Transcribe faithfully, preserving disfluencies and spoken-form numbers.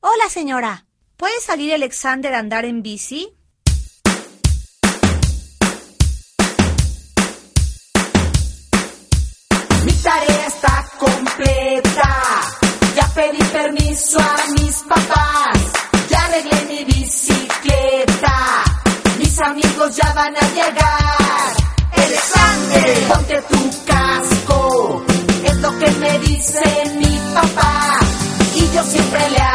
Hola, señora. ¿Puede salir Alexander a andar en bici? Mi tarea está completa. Ya pedí permiso a mis papás. Ya arreglé mi bicicleta. Mis amigos ya van a llegar. Alexander, ponte tu casco. Es lo que me dice mi papá. Y yo siempre le